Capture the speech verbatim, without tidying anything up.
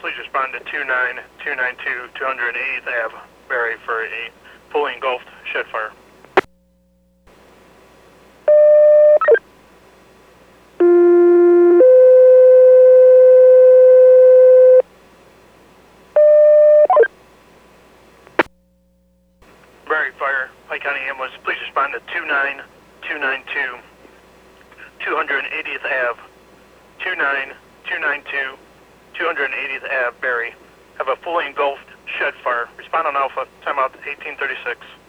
please respond to two nine two nine two, two hundred eightieth Ave, Barry, for a fully engulfed shed fire. Barry Fire, Pike County Ambulance, please respond to two nine two nine two, two hundred eightieth Ave, two nine two nine two, two hundred eightieth Ave, Barry. Have a fully engulfed shed fire. Respond on Alpha, timeout eighteen thirty-six.